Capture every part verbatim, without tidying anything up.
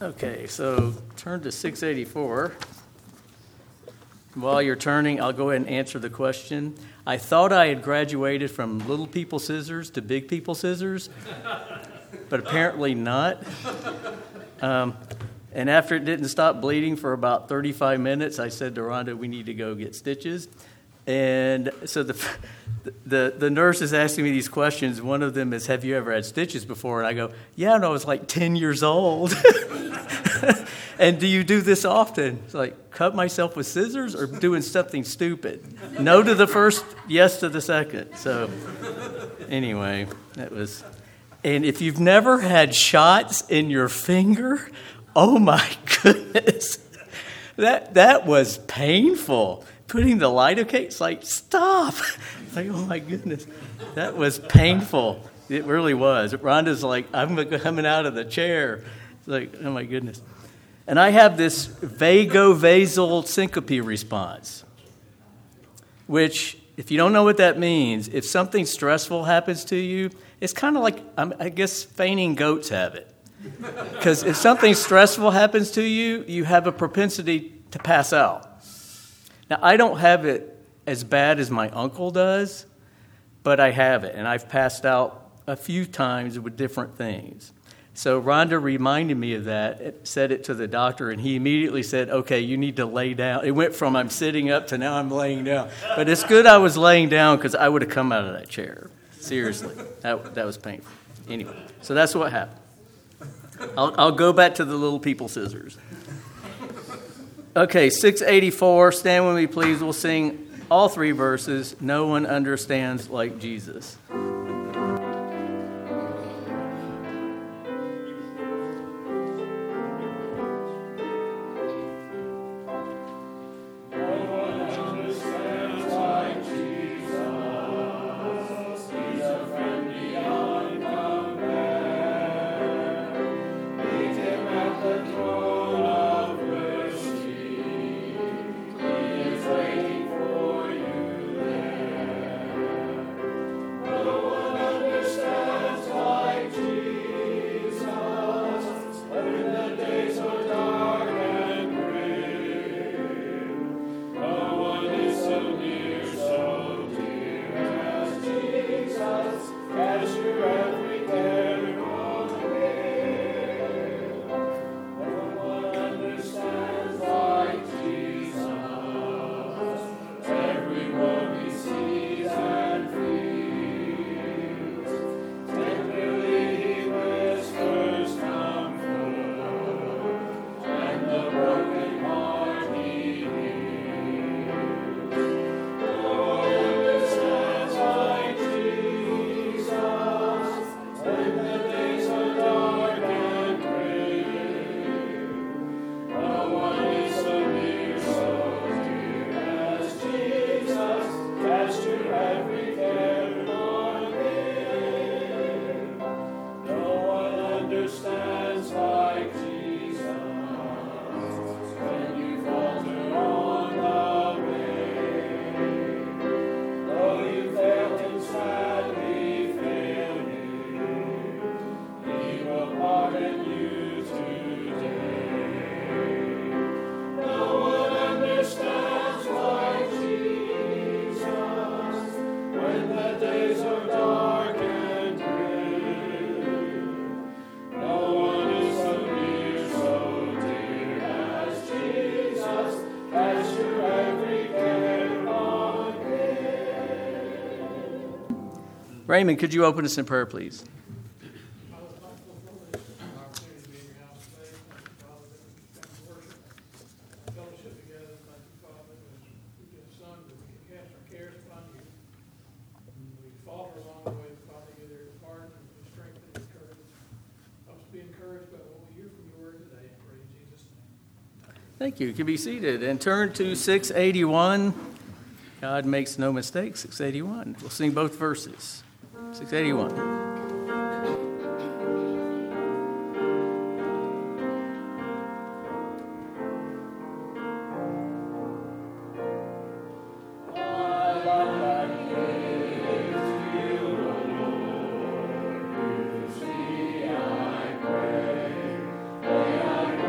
Okay, so turn to six eighty-four. While you're turning, I'll go ahead and answer the question. I thought I had graduated from little people scissors to big people scissors, but apparently not. Um, and after it didn't stop bleeding for about thirty-five minutes, I said to Rhonda, we need to go get stitches. And so the, the the nurse is asking me these questions. One of them is, have you ever had stitches before? And I go, yeah, no, I was like ten years old. And do you do this often? It's like, cut myself with scissors or doing something stupid? No to the first, yes to the second. So anyway, that was... And if you've never had shots in your finger, oh my goodness, that that was painful. Putting the lidocaine, it's like, stop. Like, oh my goodness, that was painful. It really was. Rhonda's like, I'm coming out of the chair. It's like, oh my goodness. And I have this vagovasal syncope response, which, if you don't know what that means, if something stressful happens to you, it's kind of like, I guess, fainting goats have it. Because if something stressful happens to you, you have a propensity to pass out. Now, I don't have it as bad as my uncle does, but I have it, and I've passed out a few times with different things. So Rhonda reminded me of that, said it to the doctor, and he immediately said, okay, you need to lay down. It went from I'm sitting up to now I'm laying down. But it's good I was laying down because I would have come out of that chair. Seriously. That, that was painful. Anyway, so that's what happened. I'll, I'll go back to the little people scissors. Okay, six eighty-four, stand with me, please. We'll sing all three verses. No one understands like Jesus. Raymond, could you open us in prayer, please? Thank you. You can be seated and turn to six eighty-one. God makes no mistakes, six eighty-one. We'll sing both verses. six eighty-one. I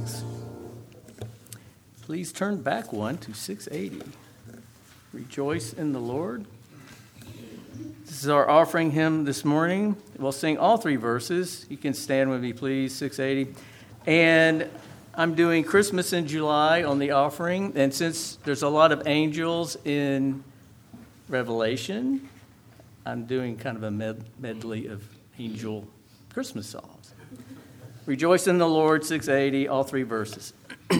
colleagues, please turn back one to six eighty. Rejoice in the Lord. This is our offering hymn this morning. We'll sing all three verses. You can stand with me, please, six eighty. And I'm doing Christmas in July on the offering. And since there's a lot of angels in Revelation, I'm doing kind of a med- medley of angel Christmas songs. Rejoice in the Lord, six eighty, all three verses.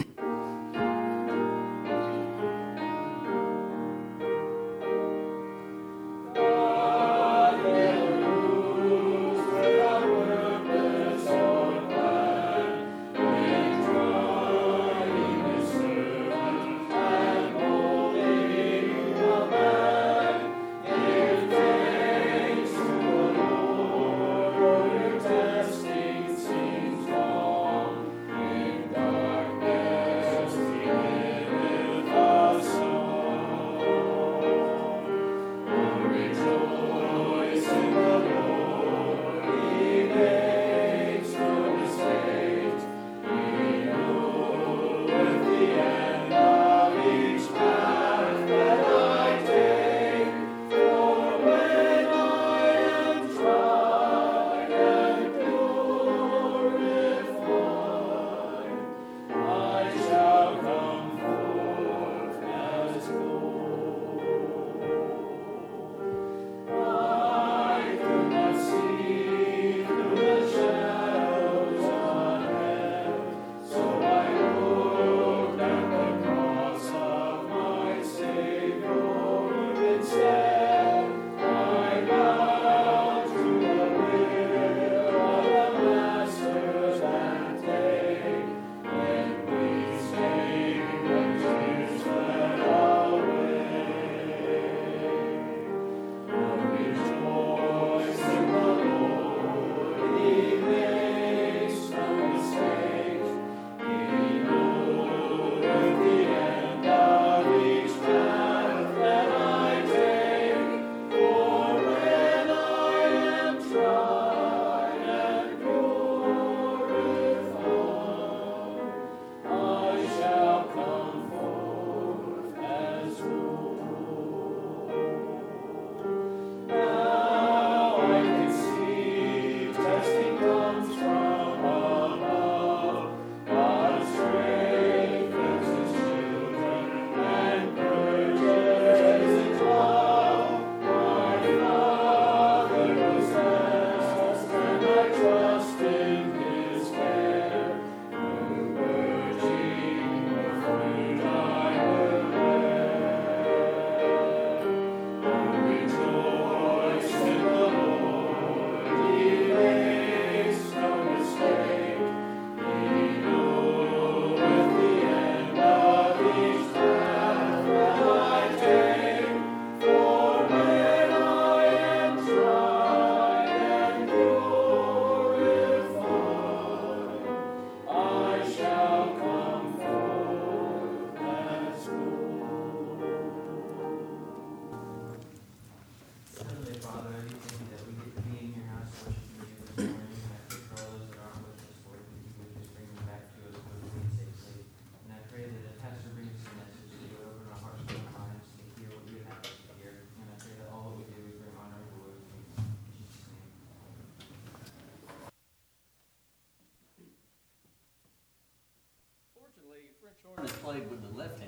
French horn is played with the left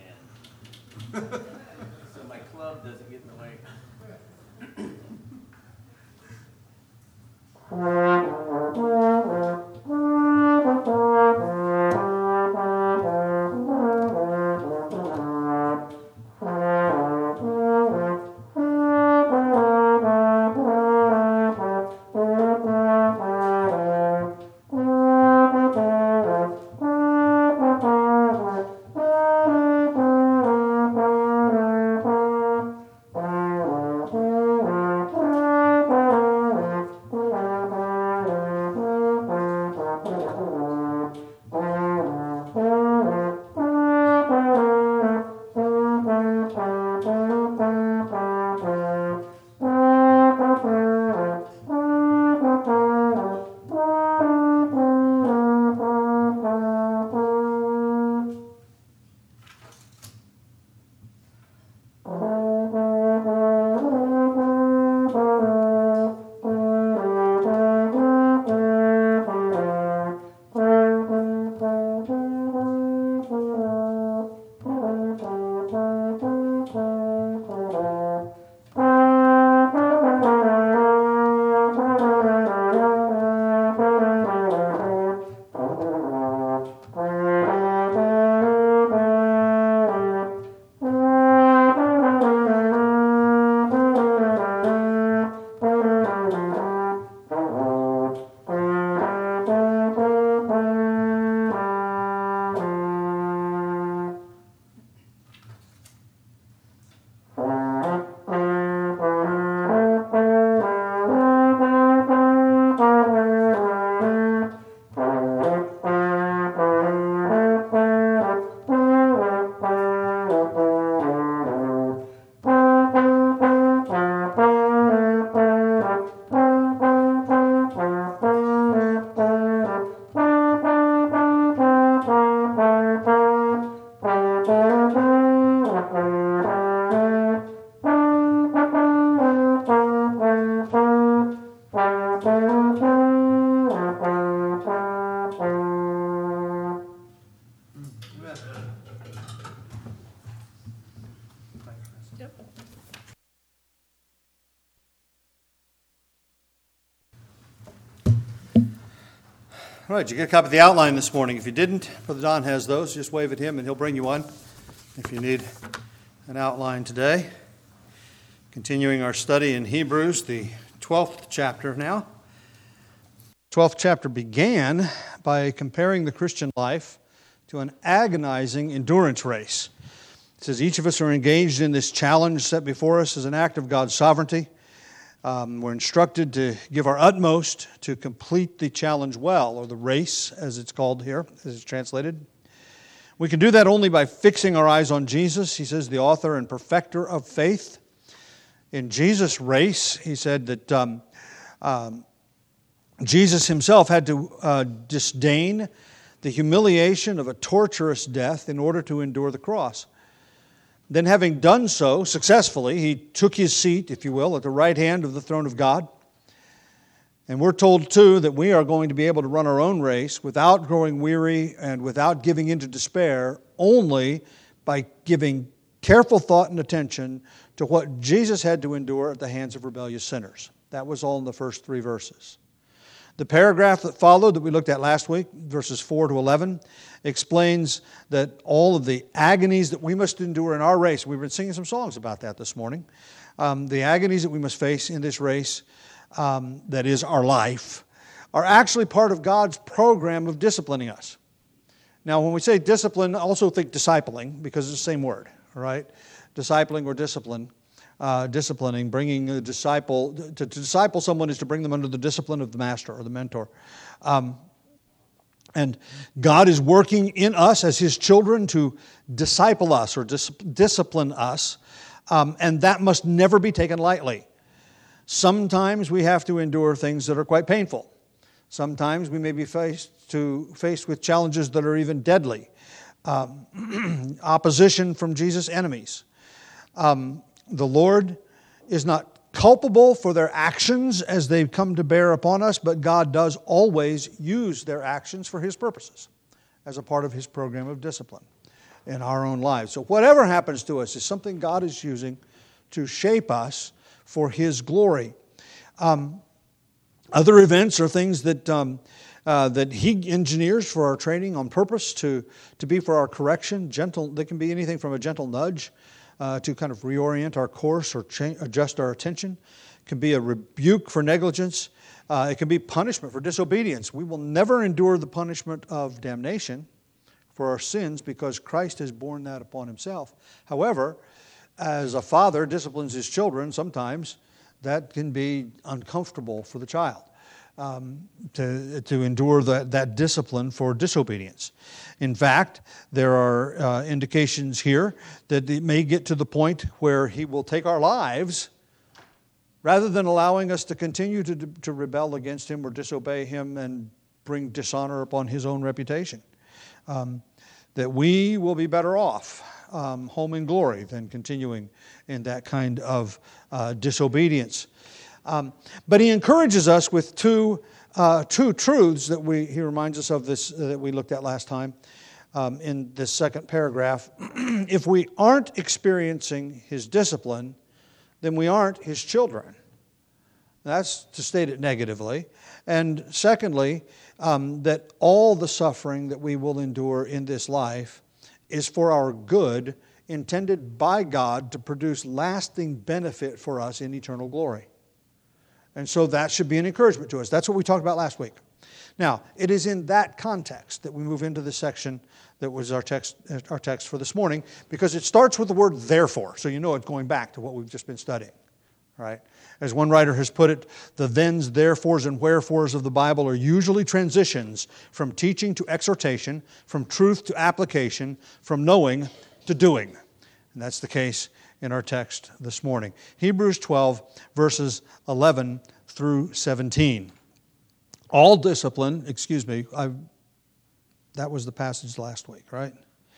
hand, so my club doesn't get in the way. Thank you. All right, you get a copy of the outline this morning. If you didn't, Brother Don has those. Just wave at him and he'll bring you one if you need an outline today. Continuing our study in Hebrews, the twelfth chapter now. twelfth chapter began by comparing the Christian life to an agonizing endurance race. It says each of us are engaged in this challenge set before us as an act of God's sovereignty. Um, we're instructed to give our utmost to complete the challenge well, or the race, as it's called here, as it's translated. We can do that only by fixing our eyes on Jesus. He says, the author and perfecter of faith. In Jesus' race, he said that um, um, Jesus himself had to uh, disdain the humiliation of a torturous death in order to endure the cross. Then having done so successfully, he took his seat, if you will, at the right hand of the throne of God. And we're told, too, that we are going to be able to run our own race without growing weary and without giving into despair, only by giving careful thought and attention to what Jesus had to endure at the hands of rebellious sinners. That was all in the first three verses. The paragraph that followed that we looked at last week, verses four to eleven, explains that all of the agonies that we must endure in our race, we've been singing some songs about that this morning, um, the agonies that we must face in this race, um, that is our life, are actually part of God's program of disciplining us. Now, when we say discipline, also think discipling, because it's the same word, all right? Discipling or discipline. Uh, disciplining, bringing a disciple, to, to disciple someone is to bring them under the discipline of the master or the mentor. Um, and God is working in us as His children to disciple us or dis- discipline us, um, and that must never be taken lightly. Sometimes we have to endure things that are quite painful. Sometimes we may be faced to faced with challenges that are even deadly. Um, opposition from Jesus' enemies. Um, The Lord is not culpable for their actions as they come to bear upon us, but God does always use their actions for His purposes as a part of His program of discipline in our own lives. So whatever happens to us is something God is using to shape us for His glory. Um, other events are things that um, uh, that He engineers for our training on purpose to, to be for our correction. Gentle, they can be anything from a gentle nudge Uh, to kind of reorient our course or change, adjust our attention. It can be a rebuke for negligence. Uh, it can be punishment for disobedience. We will never endure the punishment of damnation for our sins because Christ has borne that upon Himself. However, as a father disciplines his children, sometimes that can be uncomfortable for the child. Um, to, to endure that, that discipline for disobedience. In fact, there are uh, indications here that it may get to the point where He will take our lives rather than allowing us to continue to, to rebel against Him or disobey Him and bring dishonor upon His own reputation. Um, that we will be better off um, home in glory than continuing in that kind of uh, disobedience. Um, but he encourages us with two uh, two truths that we he reminds us of this uh, that we looked at last time um, in this second paragraph. If we aren't experiencing His discipline, then we aren't His children. That's to state it negatively. And secondly, um, that all the suffering that we will endure in this life is for our good, intended by God to produce lasting benefit for us in eternal glory. And so that should be an encouragement to us. That's what we talked about last week. Now, it is in that context that we move into the section that was our text our text for this morning, because it starts with the word therefore. So you know it's going back to what we've just been studying. Right? As one writer has put it, the thens, therefores, and wherefores of the Bible are usually transitions from teaching to exhortation, from truth to application, from knowing to doing. And that's the case in our text this morning. Hebrews twelve, verses eleven through seventeen. All discipline, excuse me, I, that was the passage last week, right?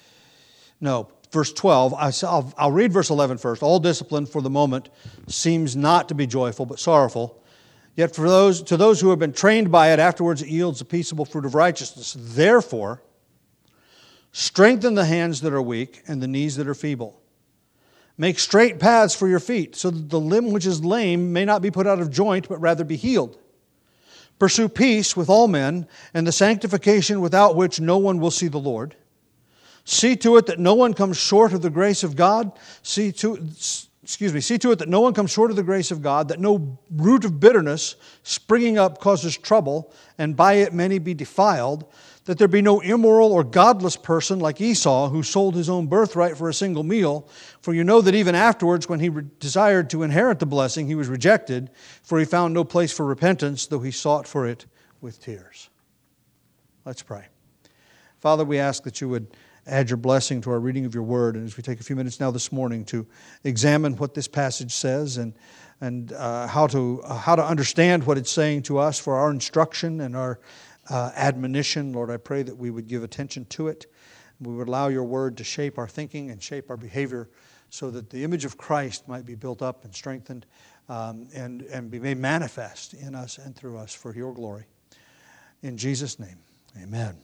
No, verse twelve, I, I'll, I'll read verse eleven first. All discipline for the moment seems not to be joyful, but sorrowful. Yet for those to those who have been trained by it, afterwards it yields a peaceable fruit of righteousness. Therefore, strengthen the hands that are weak and the knees that are feeble. Make straight paths for your feet, so that the limb which is lame may not be put out of joint, but rather be healed. Pursue peace with all men and the sanctification without which no one will see the Lord. See to it that no one comes short of the grace of God. See to, excuse me, see to it that no one comes short of the grace of God, that no root of bitterness springing up causes trouble, and by it many be defiled, that there be no immoral or godless person like Esau, who sold his own birthright for a single meal. For you know that even afterwards, when he re- desired to inherit the blessing, he was rejected, for he found no place for repentance, though he sought for it with tears. Let's pray. Father, we ask that you would add your blessing to our reading of your word. And as we take a few minutes now this morning to examine what this passage says and and uh, how to uh, how to understand what it's saying to us for our instruction and our uh, admonition, Lord, I pray that we would give attention to it. We would allow your word to shape our thinking and shape our behavior so that the image of Christ might be built up and strengthened um, and, and be made manifest in us and through us for your glory. In Jesus' name, amen.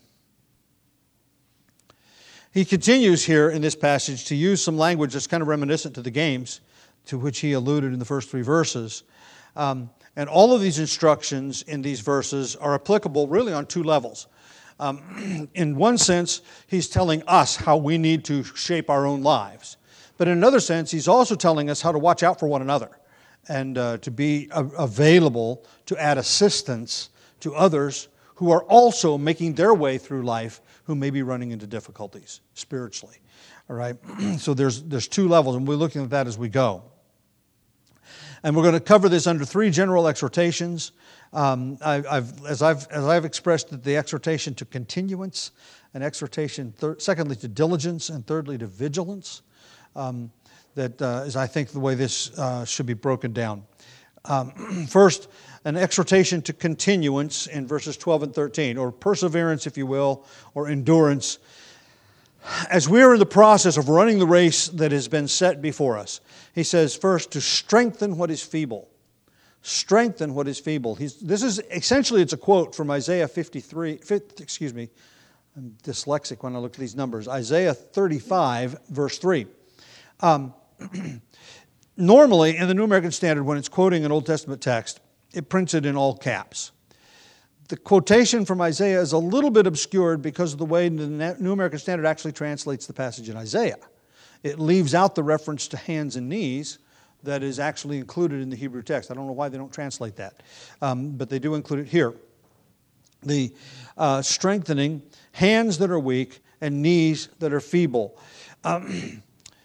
He continues here in this passage to use some language that's kind of reminiscent to the games to which he alluded in the first three verses. Um, and all of these instructions in these verses are applicable really on two levels. Um, in one sense, he's telling us how we need to shape our own lives. But in another sense, he's also telling us how to watch out for one another and uh, to be a- available to add assistance to others who are also making their way through life, who may be running into difficulties spiritually. All right? So there's there's two levels, and we're looking at that as we go. And we're going to cover this under three general exhortations. Um, I, I've, as I've as I've expressed the exhortation to continuance, an exhortation, thir- secondly to diligence, and thirdly to vigilance. Um, that uh, is, I think, the way this uh, should be broken down. Um, first, an exhortation to continuance in verses twelve and thirteen, or perseverance, if you will, or endurance, as we are in the process of running the race that has been set before us. He says, first, to strengthen what is feeble. Strengthen what is feeble. He's, this is, essentially, it's a quote from Isaiah fifty-three, fifty, excuse me, I'm dyslexic when I look at these numbers, Isaiah thirty-five, verse three. Um, normally, in the New American Standard, when it's quoting an Old Testament text, it prints it in all caps. The quotation from Isaiah is a little bit obscured because of the way the New American Standard actually translates the passage in Isaiah. It leaves out the reference to hands and knees that is actually included in the Hebrew text. I don't know why they don't translate that, um, but they do include it here. The uh, strengthening hands that are weak and knees that are feeble. Um,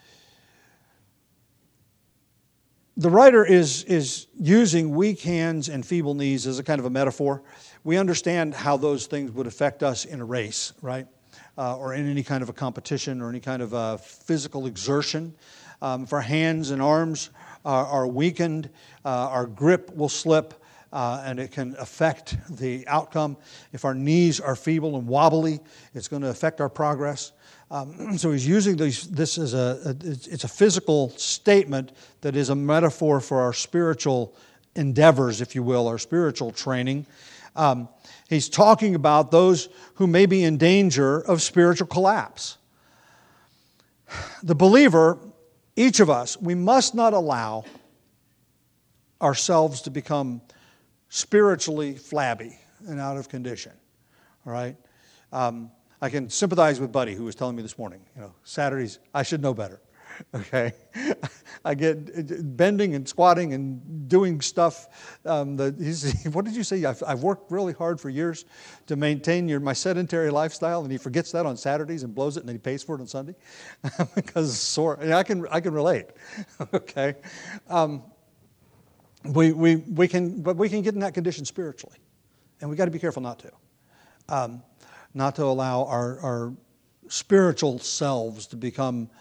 The writer is, is using weak hands and feeble knees as a kind of a metaphor. We understand how those things would affect us in a race, right? Uh, or in any kind of a competition or any kind of a physical exertion. Um, if our hands and arms are, are weakened, uh, our grip will slip uh, and it can affect the outcome. If our knees are feeble and wobbly, it's going to affect our progress. Um, so he's using these, this as a, a, it's a physical statement that is a metaphor for our spiritual endeavors, if you will, our spiritual training. Um, he's talking about those who may be in danger of spiritual collapse. The believer, each of us, we must not allow ourselves to become spiritually flabby and out of condition. All right? Um, I can sympathize with Buddy, who was telling me this morning, you know, Saturdays, I should know better, okay? I get bending and squatting and doing stuff. Um, that he's, what did you say? I've, I've worked really hard for years to maintain your, my sedentary lifestyle, and he forgets that on Saturdays and blows it, and then he pays for it on Sunday because it's sore. And I can, I can relate, okay? Um, we, we, we can, but we can get in that condition spiritually, and we've got to be careful not to. Um, not to allow our, our spiritual selves to become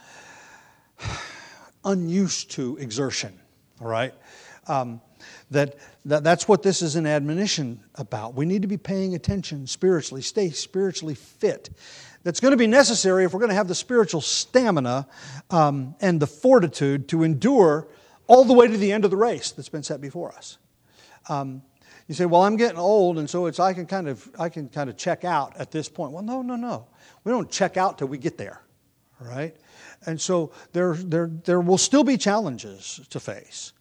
unused to exertion, all right? Um, that, that that's what this is an admonition about. We need to be paying attention spiritually, stay spiritually fit. That's going to be necessary if we're going to have the spiritual stamina um, and the fortitude to endure all the way to the end of the race that's been set before us. Um, You say, well, I'm getting old, and so it's I can kind of I can kind of check out at this point. Well, no, no, no. We don't check out till we get there, all right? And so there, there, there will still be challenges to face.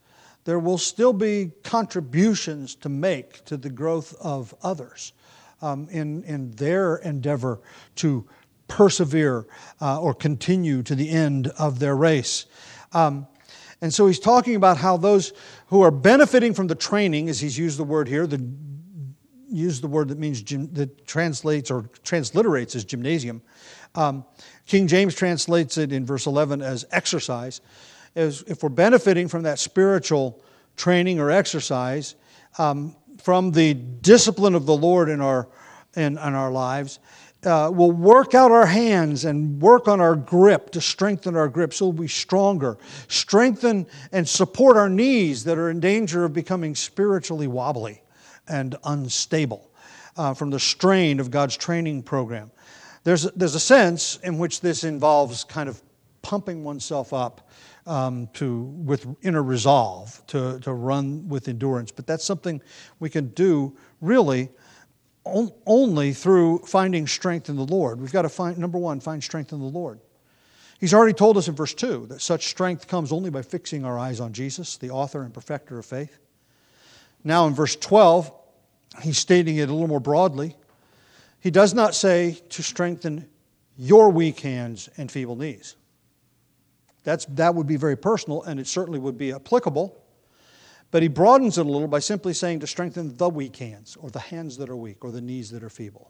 there will still be contributions to make to the growth of others um, in, in their endeavor to persevere uh, or continue to the end of their race. Um, and so he's talking about how those who are benefiting from the training, as he's used the word here, the used the word that means gym, that translates or transliterates as gymnasium. Um, King James translates it in verse eleven as exercise. As if we're benefiting from that spiritual training or exercise, um, from the discipline of the Lord in our in, in our lives, uh, we'll work out our hands and work on our grip to strengthen our grip so we'll be stronger. Strengthen and support our knees that are in danger of becoming spiritually wobbly and unstable uh, from the strain of God's training program. There's, there's a sense in which this involves kind of pumping oneself up Um, to with inner resolve to, to run with endurance. But that's something we can do really on, only through finding strength in the Lord. We've got to find, number one, find strength in the Lord. He's already told us in verse two that such strength comes only by fixing our eyes on Jesus, the author and perfecter of faith. Now in verse twelve, he's stating it a little more broadly. He does not say to strengthen your weak hands and feeble knees. That's, that would be very personal, and it certainly would be applicable. But he broadens it a little by simply saying to strengthen the weak hands, or the hands that are weak, or the knees that are feeble.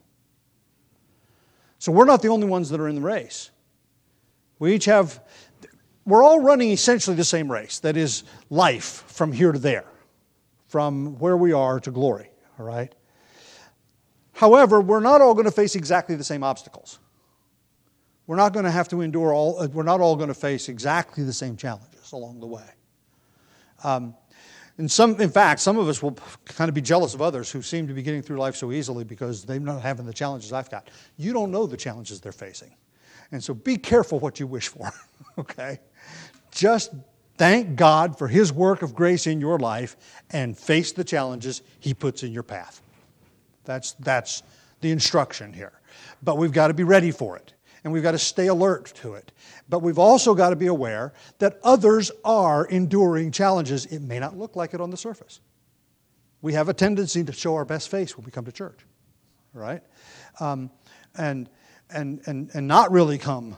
So we're not the only ones that are in the race. We each have, we're all running essentially the same race. That is life from here to there, from where we are to glory, all right? However, we're not all going to face exactly the same obstacles. We're not going to have to endure all, we're not all going to face exactly the same challenges along the way. Um, and some, in fact, some of us will kind of be jealous of others who seem to be getting through life so easily because they're not having the challenges I've got. You don't know the challenges they're facing. And so be careful what you wish for, okay? Just thank God for His work of grace in your life and face the challenges He puts in your path. That's, that's the instruction here. But we've got to be ready for it. And we've got to stay alert to it. But we've also got to be aware that others are enduring challenges. It may not look like it on the surface. We have a tendency to show our best face when we come to church, right? Um, and, and, and, and not really come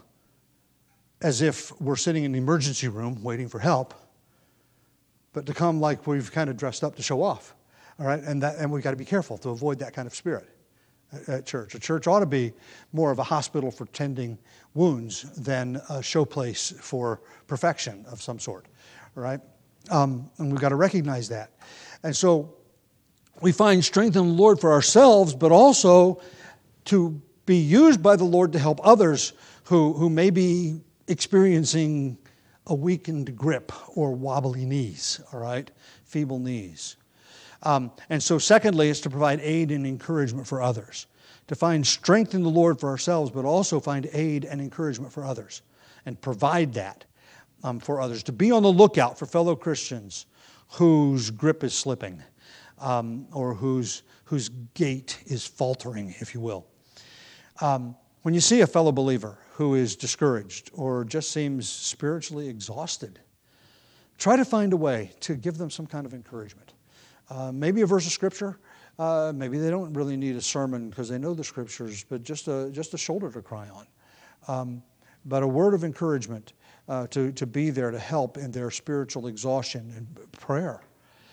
as if we're sitting in the emergency room waiting for help, but to come like we've kind of dressed up to show off, all right? And, that, and we've got to be careful to avoid that kind of spirit at church. A church ought to be more of a hospital for tending wounds than a showplace for perfection of some sort, right? Um, and we've got to recognize that. And so we find strength in the Lord for ourselves, but also to be used by the Lord to help others who, who may be experiencing a weakened grip or wobbly knees, all right? Feeble knees. Um, and so secondly, is to provide aid and encouragement for others. To find strength in the Lord for ourselves, but also find aid and encouragement for others. And provide that um, for others. To be on the lookout for fellow Christians whose grip is slipping. Um, or whose, whose gait is faltering, if you will. Um, when you see a fellow believer who is discouraged or just seems spiritually exhausted, try to find a way to give them some kind of encouragement. Uh, maybe a verse of Scripture. Uh, maybe they don't really need a sermon because they know the Scriptures, but just a just a shoulder to cry on. Um, but a word of encouragement uh, to, to be there to help in their spiritual exhaustion and prayer.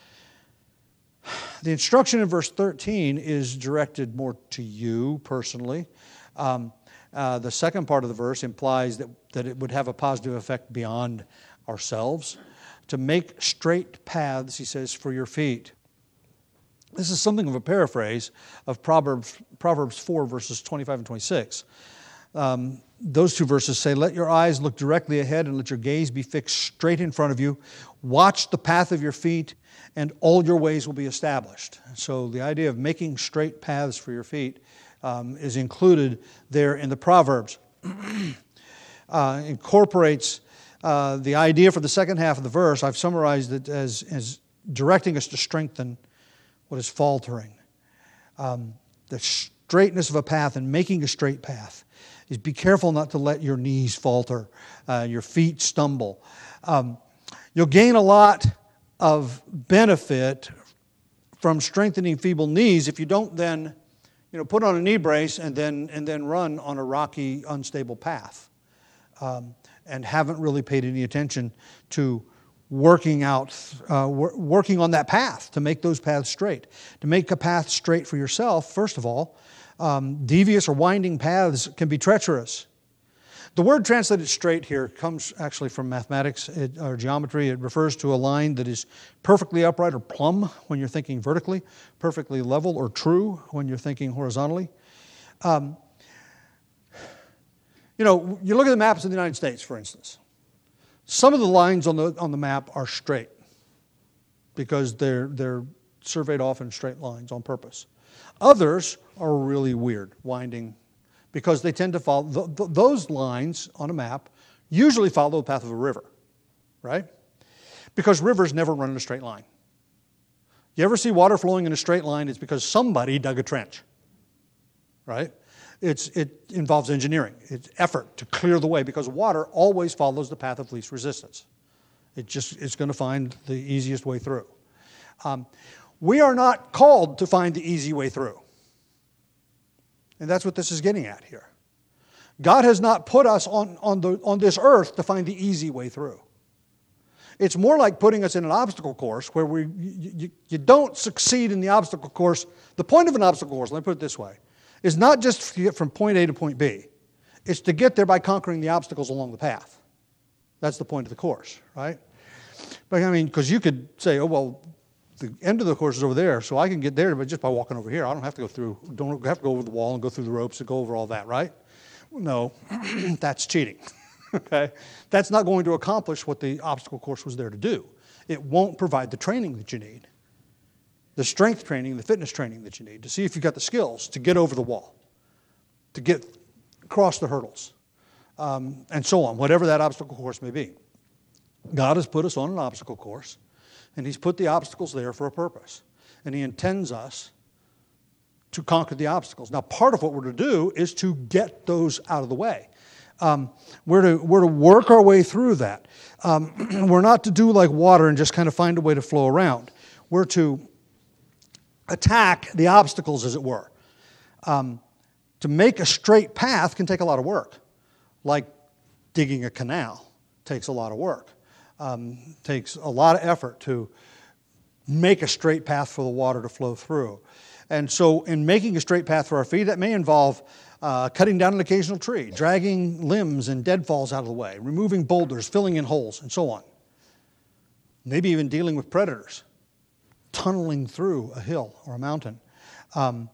The instruction in verse thirteen is directed more to you personally. Um, uh, the second part of the verse implies that, that it would have a positive effect beyond ourselves. To make straight paths, he says, for your feet. This is something of a paraphrase of Proverbs, Proverbs four, verses twenty-five and twenty-six. Um, those two verses say, let your eyes look directly ahead and let your gaze be fixed straight in front of you. Watch the path of your feet and all your ways will be established. So the idea of making straight paths for your feet um, is included there in the Proverbs. uh, incorporates uh, the idea for the second half of the verse. I've summarized it as, as directing us to strengthen what is faltering. Um, the straightness of a path and making a straight path is be careful not to let your knees falter, uh, your feet stumble. Um, you'll gain a lot of benefit from strengthening feeble knees if you don't then, you know, put on a knee brace and then and then run on a rocky, unstable path, um, and haven't really paid any attention to working out, uh, working on that path to make those paths straight. To make a path straight for yourself, first of all, um, devious or winding paths can be treacherous. The word translated straight here comes actually from mathematics it, or geometry. It refers to a line that is perfectly upright or plumb when you're thinking vertically, perfectly level or true when you're thinking horizontally. Um, you know, you look at the maps of the United States, for instance. Some of the lines on the on the map are straight because they're they're surveyed off in straight lines on purpose. Others are really weird, winding, because they tend to follow, th- th- those lines on a map usually follow the path of a river, right? Because rivers never run in a straight line. You ever see water flowing in a straight line, it's because somebody dug a trench, right? It's, it involves engineering. It's effort to clear the way because water always follows the path of least resistance. It just, it's going to find the easiest way through. Um, we are not called to find the easy way through. And that's what this is getting at here. God has not put us on, on, the, on this earth to find the easy way through. It's more like putting us in an obstacle course where we you, you, you don't succeed in the obstacle course. The point of an obstacle course, let me put it this way, is not just to get from point A to point B. It's to get there by conquering the obstacles along the path. That's the point of the course, right? But I mean, because you could say, oh, well, the end of the course is over there, so I can get there but just by walking over here. I don't have to go through, don't have to go over the wall and go through the ropes and go over all that, right? No, that's cheating, okay? That's not going to accomplish what the obstacle course was there to do. It won't provide the training that you need, the strength training, the fitness training that you need to see if you've got the skills to get over the wall, to get across the hurdles, um, and so on, whatever that obstacle course may be. God has put us on an obstacle course, and He's put the obstacles there for a purpose. And He intends us to conquer the obstacles. Now, part of what we're to do is to get those out of the way. Um, we're to we're to work our way through that. Um, we're not to do like water and just kind of find a way to flow around. We're to attack the obstacles, as it were. Um, to make a straight path can take a lot of work, like digging a canal takes a lot of work. Um, takes a lot of effort to make a straight path for the water to flow through. And so in making a straight path for our feet, that may involve uh, cutting down an occasional tree, dragging limbs and deadfalls out of the way, removing boulders, filling in holes, and so on. Maybe even dealing with predators, tunneling through a hill or a mountain. Um,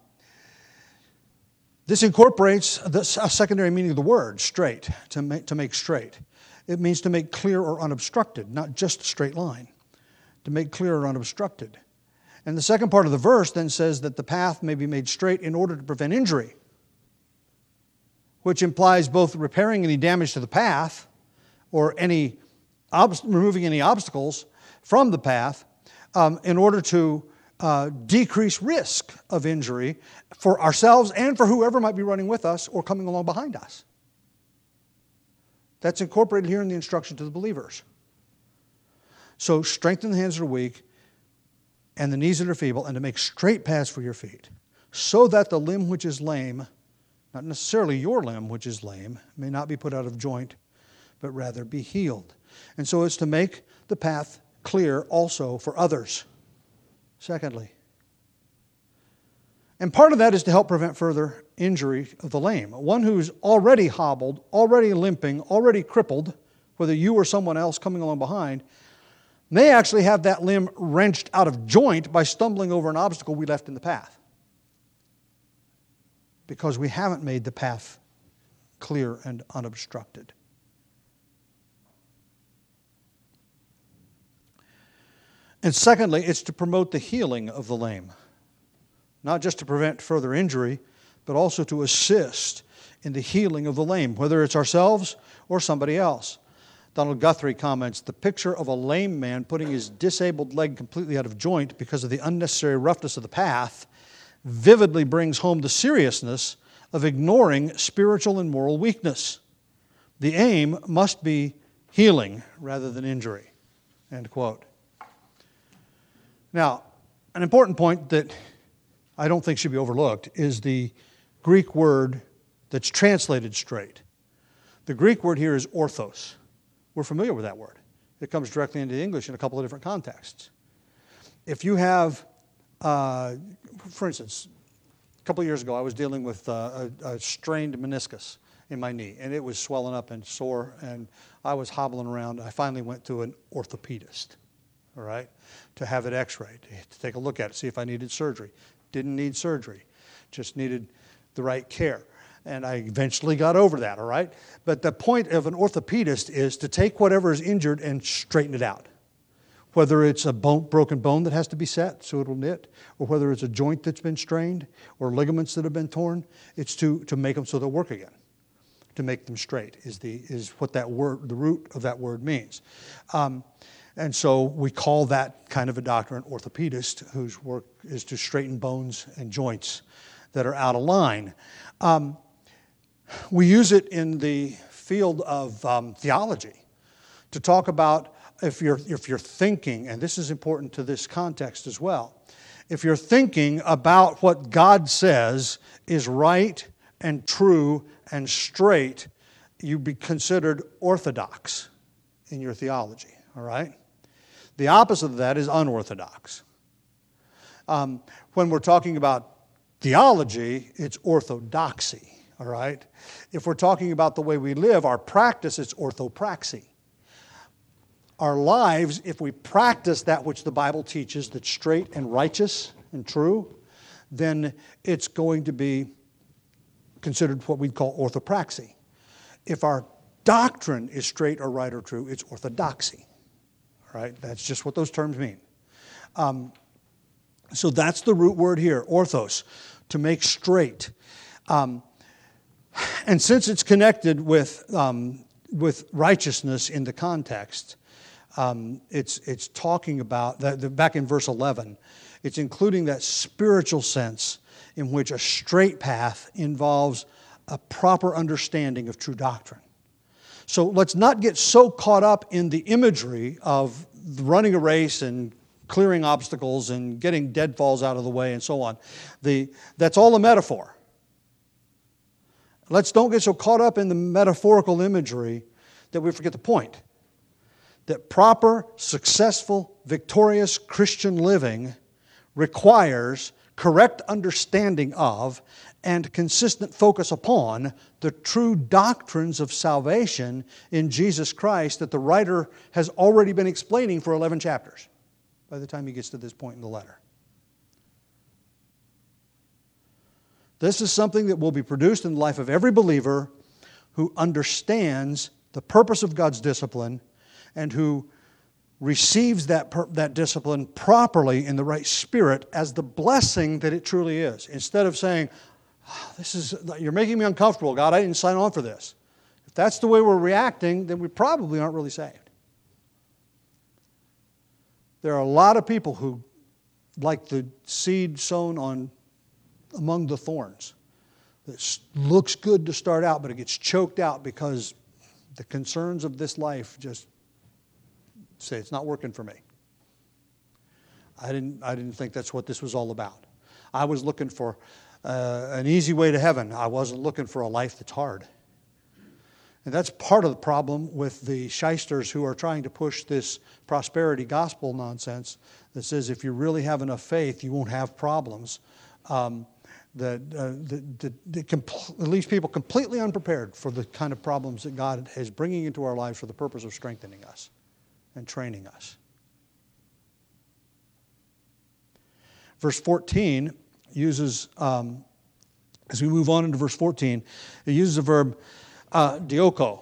this incorporates this, a secondary meaning of the word, straight, to make, to make straight. It means to make clear or unobstructed, not just a straight line. To make clear or unobstructed. And the second part of the verse then says that the path may be made straight in order to prevent injury, which implies both repairing any damage to the path or any ob- removing any obstacles from the path um, in order to uh, decrease risk of injury for ourselves and for whoever might be running with us or coming along behind us. That's incorporated here in the instruction to the believers. So strengthen the hands that are weak and the knees that are feeble, and to make straight paths for your feet, so that the limb which is lame, not necessarily your limb which is lame, may not be put out of joint, but rather be healed. And so it's to make the path clear also for others. Secondly, and part of that is to help prevent further injury of the lame. One who's already hobbled, already limping, already crippled, whether you or someone else coming along behind, may actually have that limb wrenched out of joint by stumbling over an obstacle we left in the path, because we haven't made the path clear and unobstructed. And secondly, it's to promote the healing of the lame. Not just to prevent further injury, but also to assist in the healing of the lame, whether it's ourselves or somebody else. Donald Guthrie comments, the picture of a lame man putting his disabled leg completely out of joint because of the unnecessary roughness of the path vividly brings home the seriousness of ignoring spiritual and moral weakness. The aim must be healing rather than injury. End quote. Now, an important point that I don't think should be overlooked is the Greek word that's translated straight. The Greek word here is orthos. We're familiar with that word. It comes directly into English in a couple of different contexts. If you have, uh, for instance, a couple of years ago I was dealing with uh, a, a strained meniscus in my knee, and it was swelling up and sore, and I was hobbling around. I finally went to an orthopedist, all right, to have it x-rayed, to take a look at it, see if I needed surgery. Didn't need surgery, just needed the right care. And I eventually got over that, all right? But the point of an orthopedist is to take whatever is injured and straighten it out. Whether it's a bone, broken bone that has to be set so it'll knit, or whether it's a joint that's been strained, or ligaments that have been torn, it's to, to make them so they'll work again. To make them straight is the is what that word, the root of that word means. Um, and so we call that kind of a doctor an orthopedist, whose work is to straighten bones and joints that are out of line. Um, we use it in the field of um, theology to talk about if you're if you're thinking, and this is important to this context as well, if you're thinking about what God says is right and true and straight, you be considered orthodox in your theology, all right? The opposite of that is unorthodox. Um, when we're talking about theology, it's orthodoxy, all right? If we're talking about the way we live, our practice, it's orthopraxy. Our lives, if we practice that which the Bible teaches that's straight and righteous and true, then it's going to be considered what we'd call orthopraxy. If our doctrine is straight or right or true, it's orthodoxy. All right? That's just what those terms mean. Um, so that's the root word here, orthos, to make straight. Um, and since it's connected with um, with righteousness in the context, um, it's it's talking about that. The, back in verse eleven, it's including that spiritual sense in which a straight path involves a proper understanding of true doctrine. So let's not get so caught up in the imagery of running a race and clearing obstacles and getting deadfalls out of the way and so on. The, that's all a metaphor. Let's don't get so caught up in the metaphorical imagery that we forget the point. That proper, successful, victorious Christian living requires correct understanding of and consistent focus upon the true doctrines of salvation in Jesus Christ that the writer has already been explaining for eleven chapters by the time he gets to this point in the letter. This is something that will be produced in the life of every believer who understands the purpose of God's discipline and who receives that per, that discipline properly in the right spirit as the blessing that it truly is. Instead of saying, oh, "This is you're making me uncomfortable, God. I didn't sign on for this." If that's the way we're reacting, then we probably aren't really saved. There are a lot of people who, like the seed sown on among the thorns, that looks good to start out, but it gets choked out because the concerns of this life just say it's not working for me. I didn't I didn't think that's what this was all about. I was looking for uh, an easy way to heaven. I wasn't looking for a life that's hard. And that's part of the problem with the shysters who are trying to push this prosperity gospel nonsense that says if you really have enough faith, you won't have problems. Um, that, uh, that, that, that compl- leaves people completely unprepared for the kind of problems that God is bringing into our lives for the purpose of strengthening us and training us. Verse fourteen uses, um, as we move on into verse fourteen, it uses the verb uh, dioko.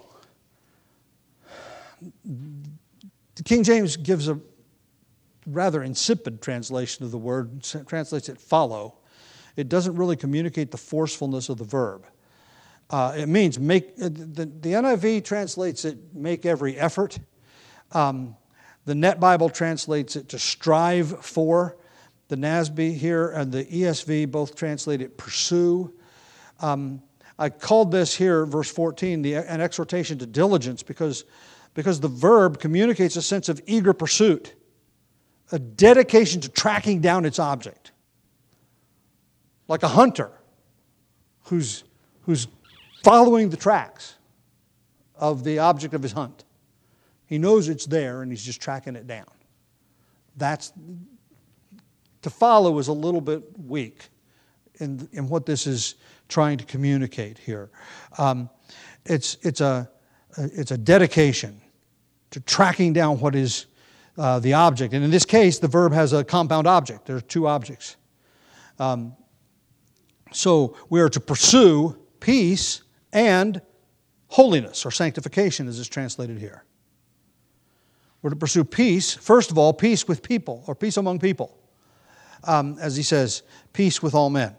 The King James gives a rather insipid translation of the word, translates it follow. It doesn't really communicate the forcefulness of the verb. Uh, it means make, the, the N I V translates it make every effort. Um, the Net Bible translates it to strive for. The N A S B here and the E S V both translate it pursue. Um, I called this here, verse fourteen, the, an exhortation to diligence because, because the verb communicates a sense of eager pursuit. a dedication to tracking down its object. Like a hunter who's, who's following the tracks of the object of his hunt. He knows it's there and he's just tracking it down. That's, to follow is a little bit weak in, in what this is trying to communicate here. Um, it's, it's, a, it's a dedication to tracking down what is uh, the object. And in this case, the verb has a compound object. There are two objects. Um, so we are to pursue peace and holiness, or sanctification as is translated here. We're to pursue peace, first of all, peace with people, or peace among people. Um, as he says, peace with all men.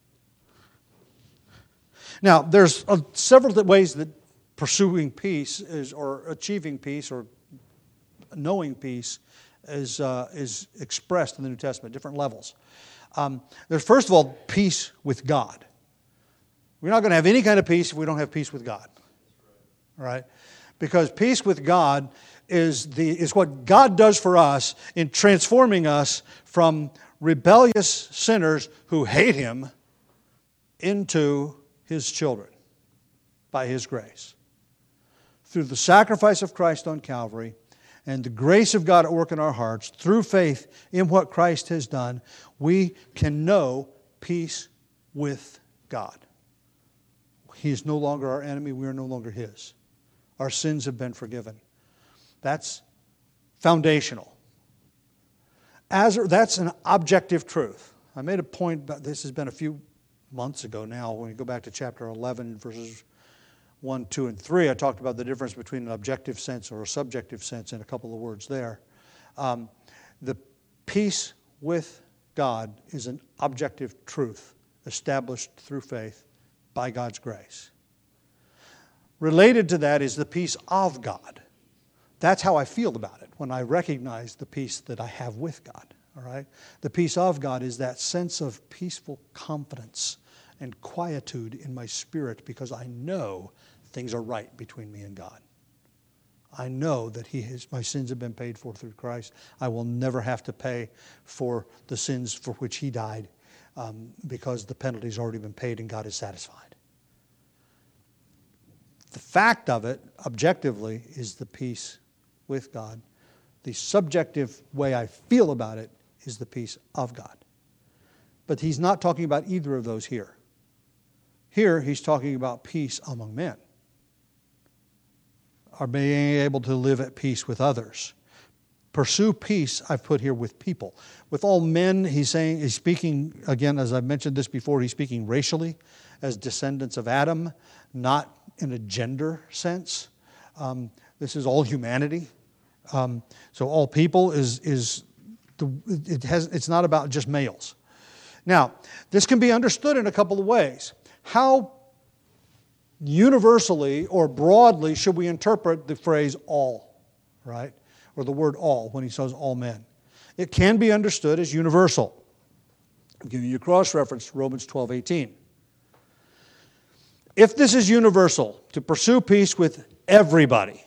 Now, there's uh, several ways that pursuing peace is, or achieving peace, or knowing peace is, uh, is expressed in the New Testament, different levels. Um, there's, first of all, peace with God. We're not going to have any kind of peace if we don't have peace with God. All right? Because peace with God is the is what God does for us in transforming us from rebellious sinners who hate Him into His children by His grace. Through the sacrifice of Christ on Calvary and the grace of God at work in our hearts, through faith in what Christ has done, we can know peace with God. He is no longer our enemy. We are no longer His. Our sins have been forgiven. That's foundational. As that's an objective truth. I made a point, but this has been a few months ago now. When you go back to chapter eleven, verses one, two, and three, I talked about the difference between an objective sense or a subjective sense in a couple of words there. Um, the peace with God is an objective truth established through faith by God's grace. Related to that is the peace of God. That's how I feel about it when I recognize the peace that I have with God. All right? The peace of God is that sense of peaceful confidence and quietude in my spirit because I know things are right between me and God. I know that He has, my sins have been paid for through Christ. I will never have to pay for the sins for which He died um, because the penalty has already been paid and God is satisfied. The fact of it, objectively, is the peace with God. The subjective way I feel about it is the peace of God. But he's not talking about either of those here. Here, he's talking about peace among men. Or being able to live at peace with others. Pursue peace, I've put here, with people. With all men, he's saying, he's speaking, again, as I've mentioned this before, he's speaking racially, as descendants of Adam, not in a gender sense. Um, this is all humanity. Um, so all people is is the, it has it's not about just males. Now, this can be understood in a couple of ways. How universally or broadly should we interpret the phrase all, right? Or the word all when he says all men? It can be understood as universal. I'm giving you a cross-reference to Romans twelve eighteen. If this is universal, to pursue peace with everybody,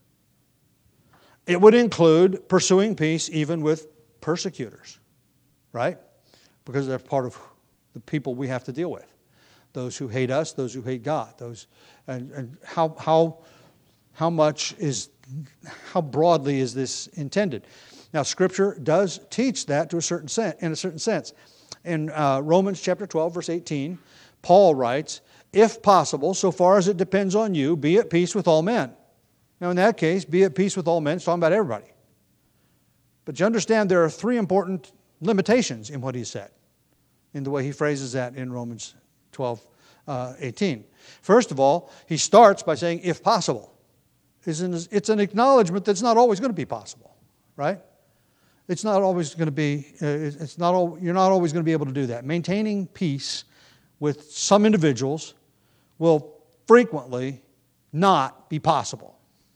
it would include pursuing peace even with persecutors, right? Because they're part of the people we have to deal with. Those who hate us, those who hate God. Those, and, and how how how much is how broadly is this intended? Now, Scripture does teach that to a certain sense, in a certain sense. In uh, Romans chapter twelve, verse eighteen, Paul writes, "If possible, so far as it depends on you, be at peace with all men." Now, in that case, be at peace with all men, it's talking about everybody. But you understand there are three important limitations in what he said, in the way he phrases that in Romans twelve, eighteen. First of all, he starts by saying, if possible. It's an acknowledgement that it's not always going to be possible, right? It's not always going to be, it's not, you're not always going to be able to do that. Maintaining peace with some individuals will frequently not be possible.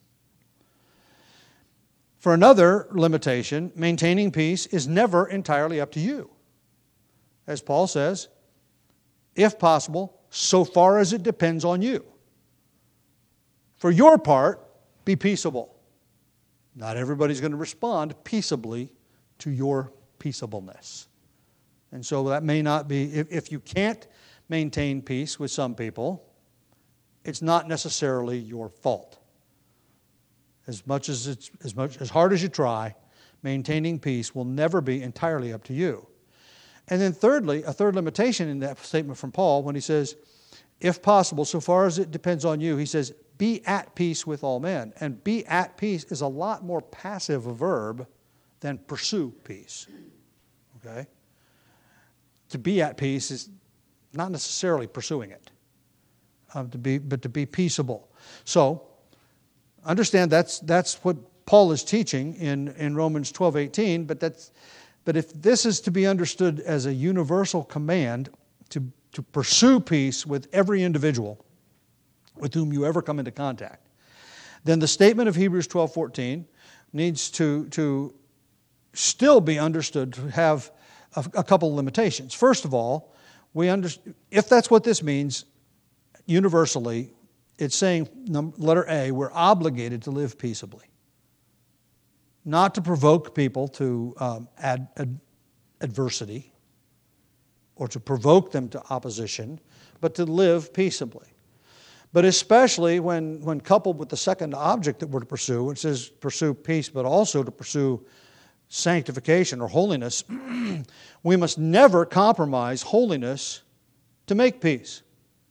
For another limitation, maintaining peace is never entirely up to you. As Paul says, if possible, so far as it depends on you. For your part, be peaceable. Not everybody's going to respond peaceably to your peaceableness. And so that may not be, if, if you can't maintain peace with some people, it's not necessarily your fault. As much as it's as much as hard as you try, maintaining peace will never be entirely up to you. And then thirdly, a third limitation in that statement from Paul when he says, if possible, so far as it depends on you, he says, be at peace with all men. And be at peace is a lot more passive a verb than pursue peace. Okay? To be at peace is not necessarily pursuing it, um, to be, but to be peaceable. So, understand that's that's what Paul is teaching in, in Romans twelve eighteen, but that's but if this is to be understood as a universal command to, to pursue peace with every individual with whom you ever come into contact, then the statement of Hebrews twelve fourteen needs to, to still be understood to have a, a couple of limitations. First of all, we under, if that's what this means, universally, it's saying, letter A, we're obligated to live peaceably. Not to provoke people to um, ad, ad, adversity or to provoke them to opposition, but to live peaceably. But especially when, when coupled with the second object that we're to pursue, it says pursue peace, but also to pursue sanctification or holiness, we must never compromise holiness to make peace.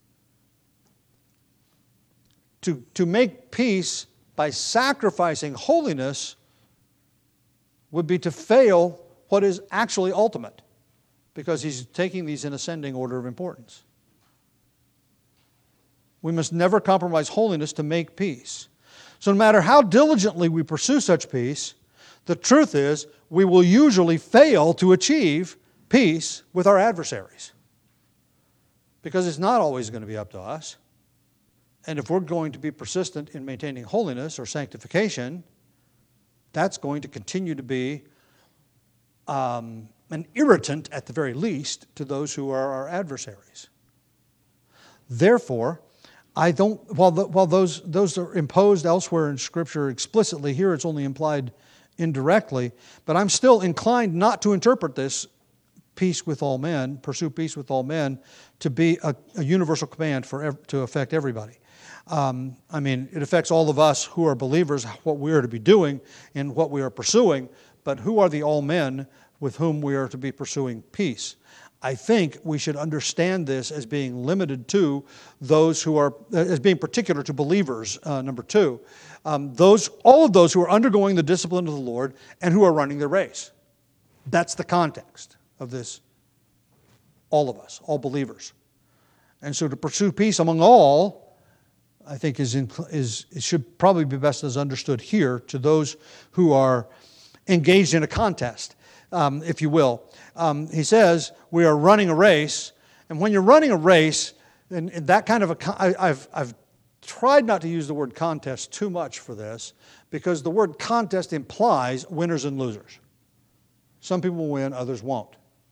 To, to make peace by sacrificing holiness would be to fail what is actually ultimate, because he's taking these in ascending order of importance. We must never compromise holiness to make peace. So no matter how diligently we pursue such peace, the truth is we will usually fail to achieve peace with our adversaries, because it's not always going to be up to us. And if we're going to be persistent in maintaining holiness or sanctification, that's going to continue to be um, an irritant, at the very least, to those who are our adversaries. Therefore, I don't, while, the, while those, those are imposed elsewhere in Scripture explicitly, here it's only implied indirectly, but I'm still inclined not to interpret this peace with all men, pursue peace with all men, to be a, a universal command for ev- to affect everybody. Um, I mean, it affects all of us who are believers, what we are to be doing and what we are pursuing, but who are the all men with whom we are to be pursuing peace? I think we should understand this as being limited to those who are, as being particular to believers, uh, number two. Um, those, all of those who are undergoing the discipline of the Lord and who are running the race. That's the context of this. All of us, all believers. And so to pursue peace among all, I think is, in, is it should probably be best as understood here to those who are engaged in a contest, um, if you will. Um, he says we are running a race, and when you're running a race, and, and that kind of a, I, I've I've tried not to use the word contest too much for this, because the word contest implies winners and losers. Some people will win, others won't.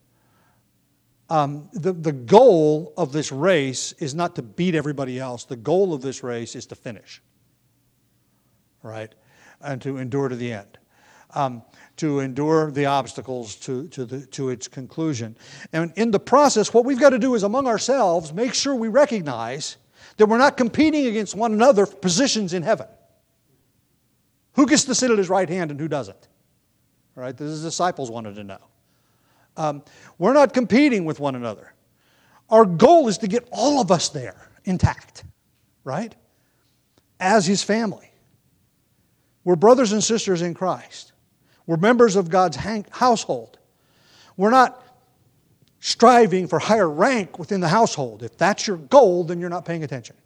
Um, the, the goal of this race is not to beat everybody else. The goal of this race is to finish, right? And to endure to the end. Um, to endure the obstacles to, to, the, to its conclusion. And in the process, what we've got to do is among ourselves, make sure we recognize that we're not competing against one another for positions in heaven. Who gets to sit at his right hand and who doesn't? All right, the disciples wanted to know. Um, we're not competing with one another. Our goal is to get all of us there intact, right? As His family. We're brothers and sisters in Christ. We're members of God's household. We're not striving for higher rank within the household. If that's your goal, then you're not paying attention.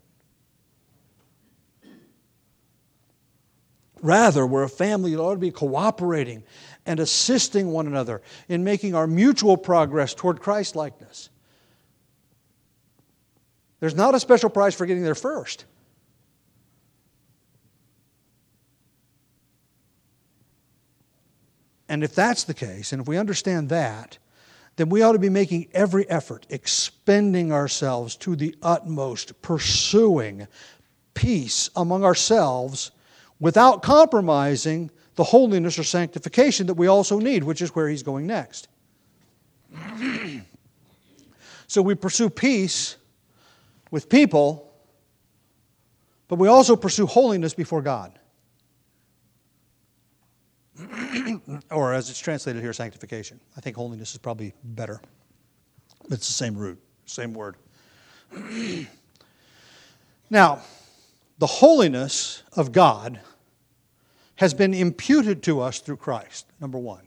Rather, we're a family that ought to be cooperating and assisting one another in making our mutual progress toward Christ-likeness. There's not a special prize for getting there first. And if that's the case, and if we understand that, then we ought to be making every effort, expending ourselves to the utmost, pursuing peace among ourselves without compromising the the holiness or sanctification that we also need, which is where he's going next. So we pursue peace with people, but we also pursue holiness before God. Or as it's translated here, sanctification. I think holiness is probably better. It's the same root, same word. Now, the holiness of God has been imputed to us through Christ, number one.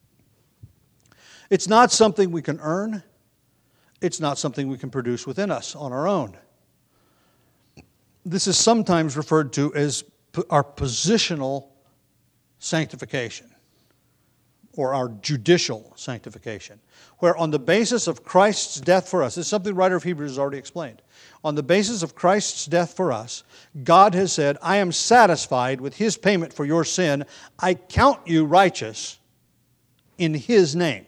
It's not something we can earn. It's not something we can produce within us on our own. This is sometimes referred to as our positional sanctification, or our judicial sanctification, where on the basis of Christ's death for us, this is something the writer of Hebrews has already explained. On the basis of Christ's death for us, God has said, I am satisfied with His payment for your sin. I count you righteous in His name.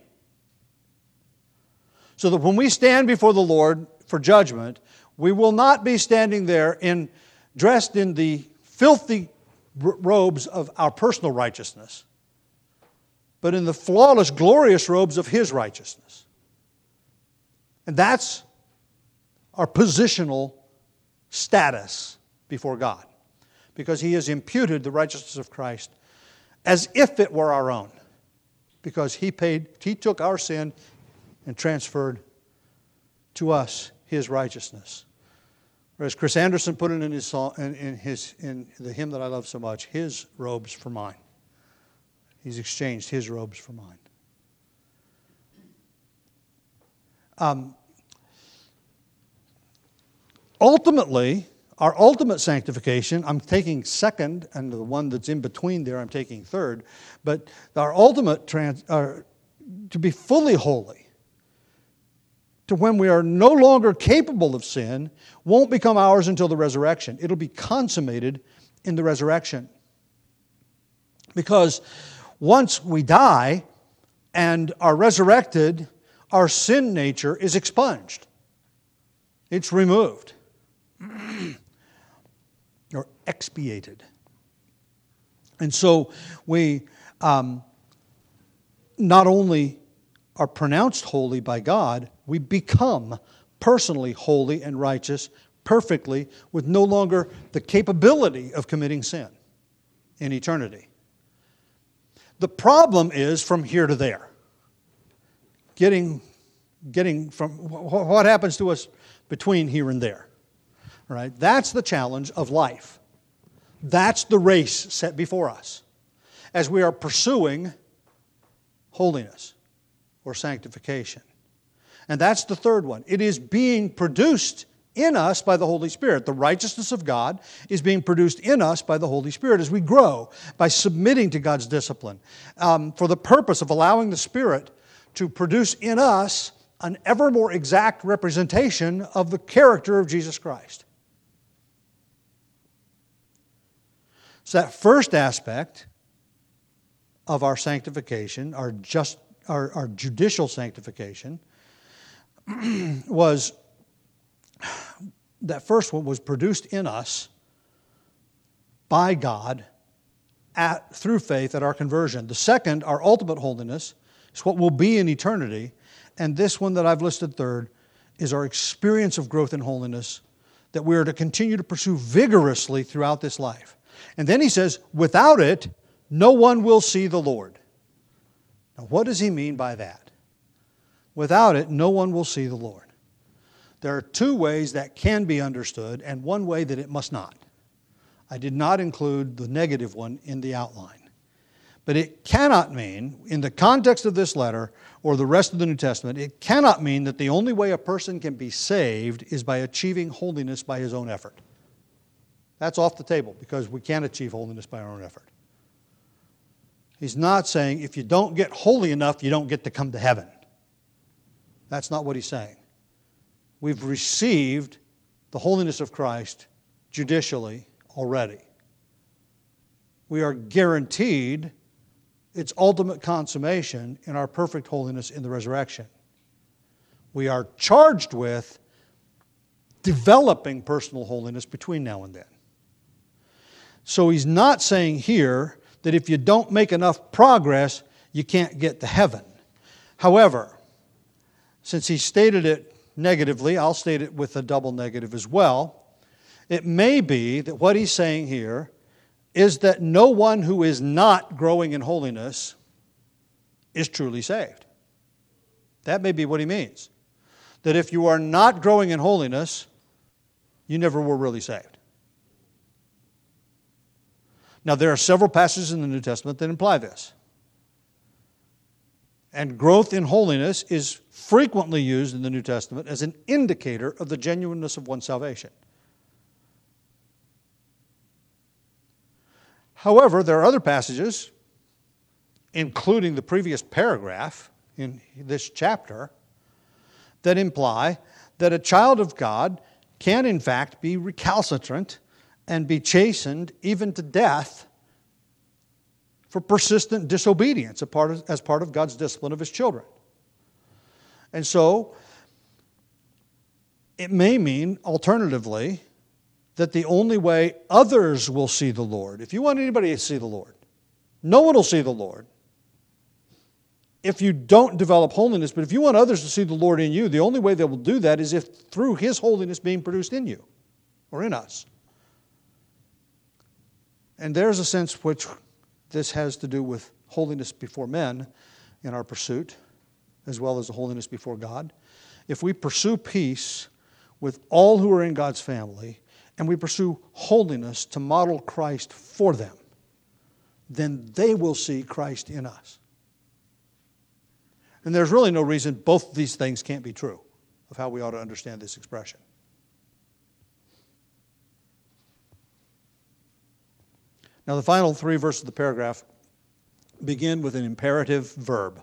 So that when we stand before the Lord for judgment, we will not be standing there in dressed in the filthy robes of our personal righteousness, but in the flawless, glorious robes of His righteousness. And that's our positional status before God, because He has imputed the righteousness of Christ as if it were our own, because He paid, He took our sin and transferred to us His righteousness. Or as Chris Anderson put it in his song, in, in his in the hymn that I love so much, His robes for mine. He's exchanged His robes for mine. Um, ultimately, our ultimate sanctification, I'm taking second, and the one that's in between there, I'm taking third. But our ultimate trans, uh, to be fully holy, to when we are no longer capable of sin, won't become ours until the resurrection. It'll be consummated in the resurrection. Because once we die and are resurrected, our sin nature is expunged. It's removed. Or expiated. And so we um, not only are pronounced holy by God, we become personally holy and righteous perfectly with no longer the capability of committing sin in eternity. The problem is from here to there. Getting, getting from what happens to us between here and there. Right? That's the challenge of life. That's the race set before us as we are pursuing holiness or sanctification. And that's the third one. It is being produced in us by the Holy Spirit. The righteousness of God is being produced in us by the Holy Spirit as we grow by submitting to God's discipline um, for the purpose of allowing the Spirit to produce in us an ever more exact representation of the character of Jesus Christ. So that first aspect of our sanctification, our just Our, our judicial sanctification, was, that first one was produced in us by God at, through faith at our conversion. The second, our ultimate holiness, is what will be in eternity. And this one that I've listed third is our experience of growth in holiness that we are to continue to pursue vigorously throughout this life. And then he says, without it, no one will see the Lord. Now, what does he mean by that? Without it, no one will see the Lord. There are two ways that can be understood, and one way that it must not. I did not include the negative one in the outline. But it cannot mean, in the context of this letter or the rest of the New Testament, it cannot mean that the only way a person can be saved is by achieving holiness by his own effort. That's off the table, because we can't achieve holiness by our own effort. He's not saying if you don't get holy enough, you don't get to come to heaven. That's not what he's saying. We've received the holiness of Christ judicially already. We are guaranteed its ultimate consummation in our perfect holiness in the resurrection. We are charged with developing personal holiness between now and then. So he's not saying here that if you don't make enough progress, you can't get to heaven. However, since he stated it negatively, I'll state it with a double negative as well. It may be that what he's saying here is that no one who is not growing in holiness is truly saved. That may be what he means. That if you are not growing in holiness, you never were really saved. Now, there are several passages in the New Testament that imply this. And growth in holiness is frequently used in the New Testament as an indicator of the genuineness of one's salvation. However, there are other passages, including the previous paragraph in this chapter, that imply that a child of God can in fact be recalcitrant and be chastened even to death for persistent disobedience as part of God's discipline of His children. And so, it may mean, alternatively, that the only way others will see the Lord, if you want anybody to see the Lord, no one will see the Lord if you don't develop holiness. But if you want others to see the Lord in you, the only way they will do that is if through His holiness being produced in you or in us. And there's a sense which this has to do with holiness before men in our pursuit, as well as the holiness before God. If we pursue peace with all who are in God's family, and we pursue holiness to model Christ for them, then they will see Christ in us. And there's really no reason both these things can't be true of how we ought to understand this expression. Now, the final three verses of the paragraph begin with an imperative verb.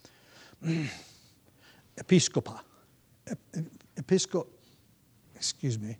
Episkopa. Episko, excuse me.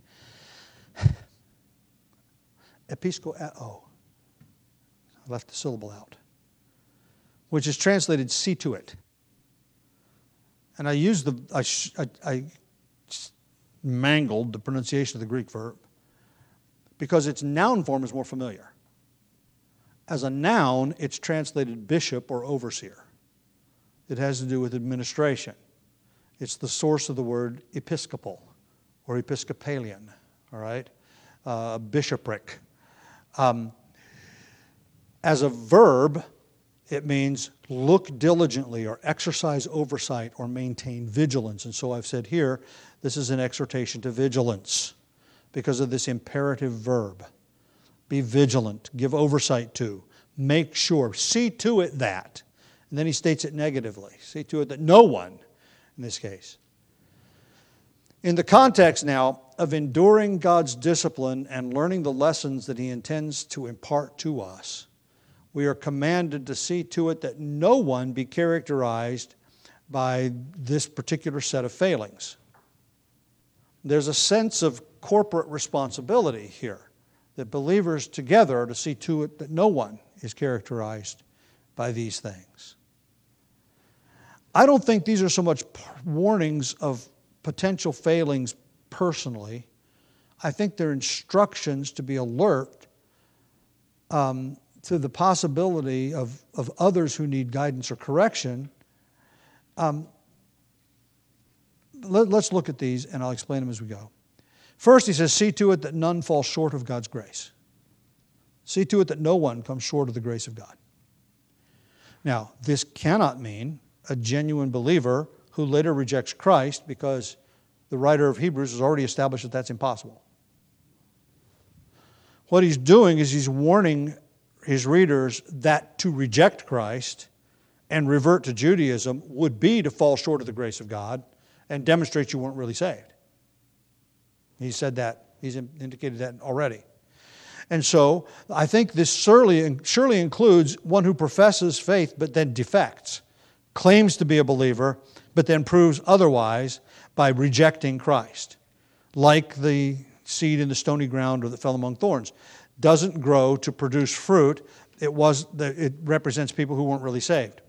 Episkoeo. I left the syllable out. Which is translated see to it. And I used the, I, I, I mangled the pronunciation of the Greek verb because its noun form is more familiar. As a noun, it's translated bishop or overseer. It has to do with administration. It's the source of the word episcopal or episcopalian, all right? Uh, bishopric. Um, as a verb, it means look diligently or exercise oversight or maintain vigilance. And so I've said here, this is an exhortation to vigilance because of this imperative verb. Be vigilant, give oversight to, make sure, see to it that. And then he states it negatively. See to it that no one, in this case. In the context now of enduring God's discipline and learning the lessons that He intends to impart to us, we are commanded to see to it that no one be characterized by this particular set of failings. There's a sense of corporate responsibility here, that believers together are to see to it that no one is characterized by these things. I don't think these are so much warnings of potential failings personally. I think they're instructions to be alert um, to the possibility of, of others who need guidance or correction. Um, let, let's look at these, and I'll explain them as we go. First, he says, see to it that none fall short of God's grace. See to it that no one comes short of the grace of God. Now, this cannot mean a genuine believer who later rejects Christ, because the writer of Hebrews has already established that that's impossible. What he's doing is he's warning his readers that to reject Christ and revert to Judaism would be to fall short of the grace of God and demonstrate you weren't really saved. He said that. He's indicated that already. And so I think this surely, surely includes one who professes faith but then defects, claims to be a believer, but then proves otherwise by rejecting Christ. Like the seed in the stony ground or that fell among thorns. Doesn't grow to produce fruit. It was it represents people who weren't really saved.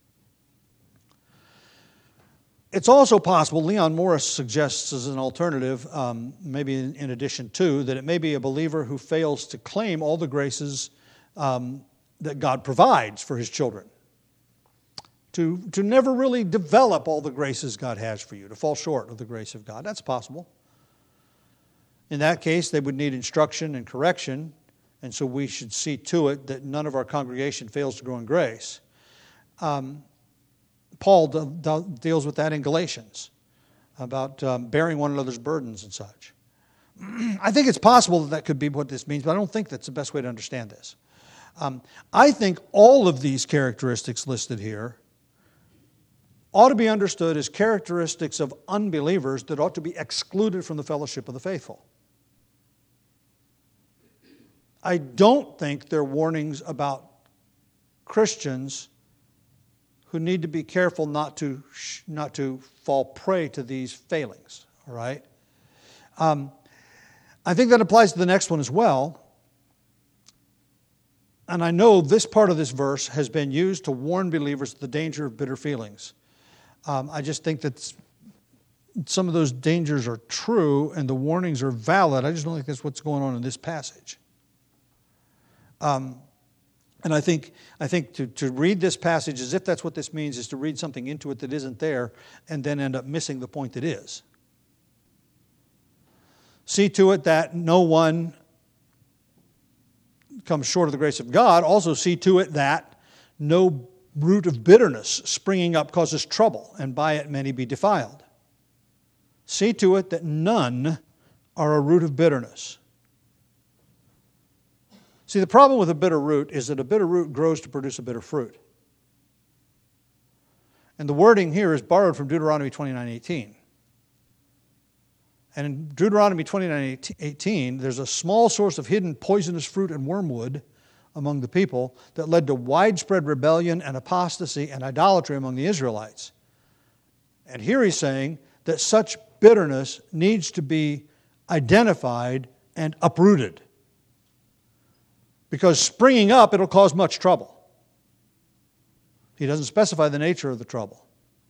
It's also possible, Leon Morris suggests as an alternative, um, maybe in, in addition to, that it may be a believer who fails to claim all the graces um, that God provides for his children. To, to never really develop all the graces God has for you, to fall short of the grace of God. That's possible. In that case, they would need instruction and correction, and so we should see to it that none of our congregation fails to grow in grace. Um, Paul de- de- deals with that in Galatians, about um, bearing one another's burdens and such. I think it's possible that that could be what this means, but I don't think that's the best way to understand this. Um, I think all of these characteristics listed here ought to be understood as characteristics of unbelievers that ought to be excluded from the fellowship of the faithful. I don't think they're warnings about Christians who need to be careful not to not to fall prey to these failings. All right. Um, I think that applies to the next one as well. And I know this part of this verse has been used to warn believers of the danger of bitter feelings. Um, I just think that some of those dangers are true and the warnings are valid. I just don't think that's what's going on in this passage. Um, and I think I think to, to read this passage as if that's what this means is to read something into it that isn't there and then end up missing the point that is. See to it that no one comes short of the grace of God. Also see to it that no root of bitterness springing up causes trouble, and by it many be defiled. See to it that none are a root of bitterness. See, the problem with a bitter root is that a bitter root grows to produce a bitter fruit. And the wording here is borrowed from Deuteronomy twenty-nine eighteen. And in Deuteronomy twenty-nine eighteen, there's a small source of hidden poisonous fruit and wormwood among the people that led to widespread rebellion and apostasy and idolatry among the Israelites. And here he's saying that such bitterness needs to be identified and uprooted. Because springing up, it'll cause much trouble. He doesn't specify the nature of the trouble.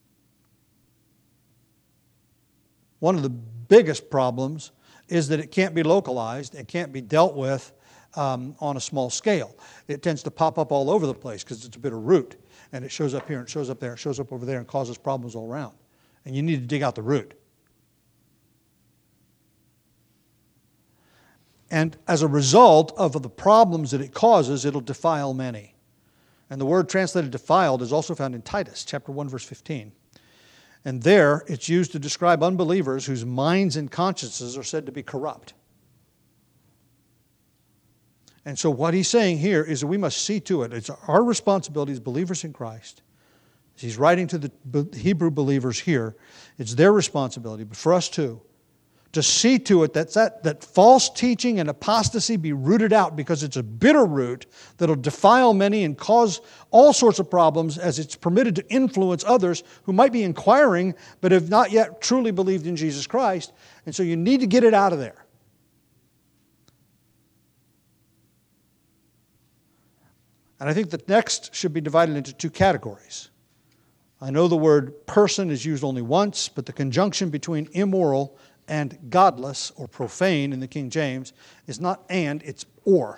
One of the biggest problems is that it can't be localized, it can't be dealt with um, on a small scale. It tends to pop up all over the place because it's a bitter root. And it shows up here, and it shows up there, and it shows up over there, and causes problems all around. And you need to dig out the root. And as a result of the problems that it causes, it'll defile many. And the word translated defiled is also found in Titus, chapter one, verse fifteen. And there, it's used to describe unbelievers whose minds and consciences are said to be corrupt. And so what he's saying here is that we must see to it. It's our responsibility as believers in Christ. He's writing to the Hebrew believers here. It's their responsibility, but for us too, to see to it that, that that false teaching and apostasy be rooted out, because it's a bitter root that'll defile many and cause all sorts of problems as it's permitted to influence others who might be inquiring but have not yet truly believed in Jesus Christ. And so you need to get it out of there. And I think that next should be divided into two categories. I know the word person is used only once, but the conjunction between immoral and godless, or profane in the King James, is not and, it's or.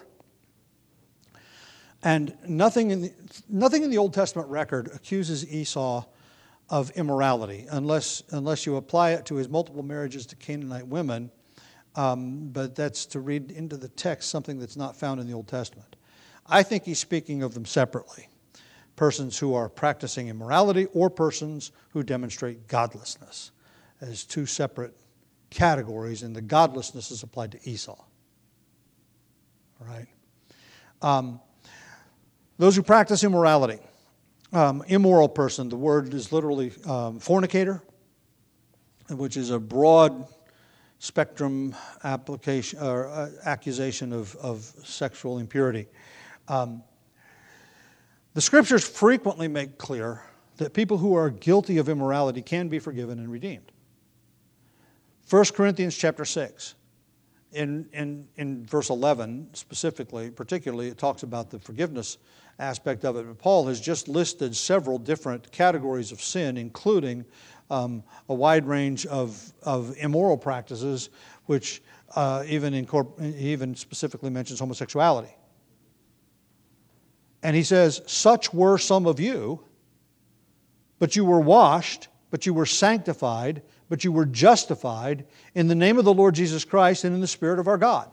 And nothing in the, nothing in the Old Testament record accuses Esau of immorality, unless, unless you apply it to his multiple marriages to Canaanite women, um, but that's to read into the text something that's not found in the Old Testament. I think he's speaking of them separately. Persons who are practicing immorality or persons who demonstrate godlessness as two separate categories, and the godlessness is applied to Esau. All right? Um, those who practice immorality. Um, immoral person, the word is literally um, fornicator, which is a broad spectrum application or uh, accusation of, of sexual impurity. Um, the Scriptures frequently make clear that people who are guilty of immorality can be forgiven and redeemed. First Corinthians chapter six, in, in, in verse eleven specifically, particularly, it talks about the forgiveness aspect of it. But Paul has just listed several different categories of sin, including um, a wide range of, of immoral practices, which uh, even, incorpor- even specifically mentions homosexuality. And he says, such were some of you, but you were washed, but you were sanctified, but you were justified in the name of the Lord Jesus Christ and in the Spirit of our God.